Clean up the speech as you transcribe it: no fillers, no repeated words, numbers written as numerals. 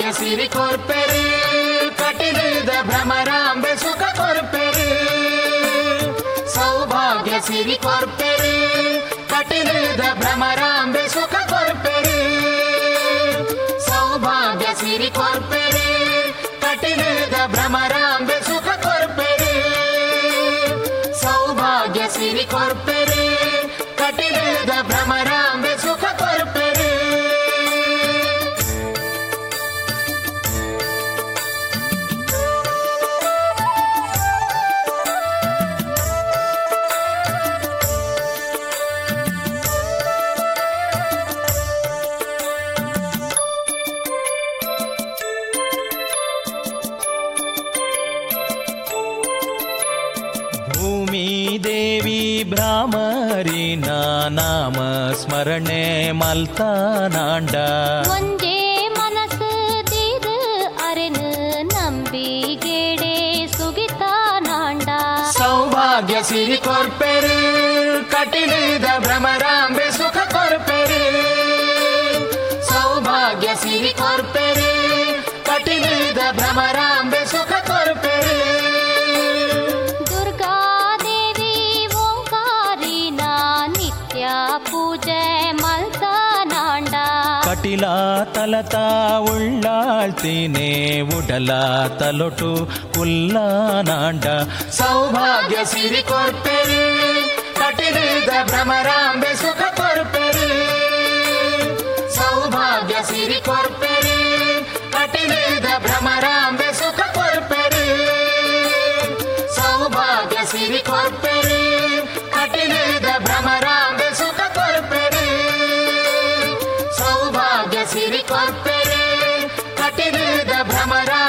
ಸಿರಿ ಕೊರ್ಪೆರು ಕಟಿಲಿದ ಭ್ರಮರಾಂಬೆ ಸುಖ ಕೊರ್ಪೆರು ಸೌಭಾಗ್ಯ ಸಿರಿ ಕೊರ್ಪೆರು ಕಟಿಲಿದ ಭ್ರಮರಾಂಬೆ ಸುಖ ಕೊರ್ಪೆರು ಸೌಭಾಗ್ಯ ಸಿರಿ ಕೊರ್ಪೆರು ಕಟಿಲಿದ ಭ್ರಮರಾಂಬೆ ಸುಖ ಕೊರ್ಪೆರು ಸೌಭಾಗ್ಯ ಸಿರಿ ಕೊರ್ಪೆರು ಕಟಿಲಿದ ಭ್ರಮರಾಂಬೆ ಸುಖ ಕೊರ್ಪೆರು ದೇವಿ ಭ್ರಾಮರಿನ ನಾಮ ಸ್ಮರಣೆ ಮಲ್ತಾನಾಂಡ ಒಂದೇ ಮನಸ್ಸು ತೀರು ಅರೆನು ನಂಬಿಗೆಡೆ ಸುಗಿತಾನಾಂಡ ಸೌಭಾಗ್ಯ ಸಿರಿ ಕೊರ್ಪೆರು ಕಟಿಲಿದ ಭ್ರಮರಾಂಬೆ ಸುಖ ಕೊರ್ಪೆರು ಸೌಭಾಗ್ಯ ಸಿರಿ ಕೊರ್ಪೆರು ಕಟಿಲಿದ ಭ್ರಮರಾಂಬೆ ಸುಖ ಕೊರ್ಪೆರು ಪೂಜೆ ಮಲ್ತಾನಾಂಡ ಕಟಿಲ ತಲತ ಉಳ್ಳಾಳ್ತೀನೆ ಉಡಲ ತಲೊಟು ಉಲ್ಲಾನಾಂಡ ಸೌಭಾಗ್ಯ ಸಿರಿ ಕೊರ್ಪೆರು ಕಟಿಲಿದ ಭ್ರಮರಾಂಬೆ ಸುಖ ಕೊರ್ಪೆರು ಸೌಭಾಗ್ಯ ಸಿರಿ ಕೊರ್ಪೆರು ಕಟಿಲಿದ ಭ್ರಮರಾಂಬೆ ಸುಖ ಕೊರ್ಪೆರು ಸೌಭಾಗ್ಯ ಸಿರಿ ಕೊರ್ಪೆರು ಕಟಿಲಿದ ಭ್ರಮರಾಂಬೆ ಸುಖ ಕೊರ್ಪೆರು ಸೌಭಾಗ್ಯ ಸಿರಿ ಕೊರ್ಪೆರು ಕಟಿಲಿದ ಭ್ರಮರ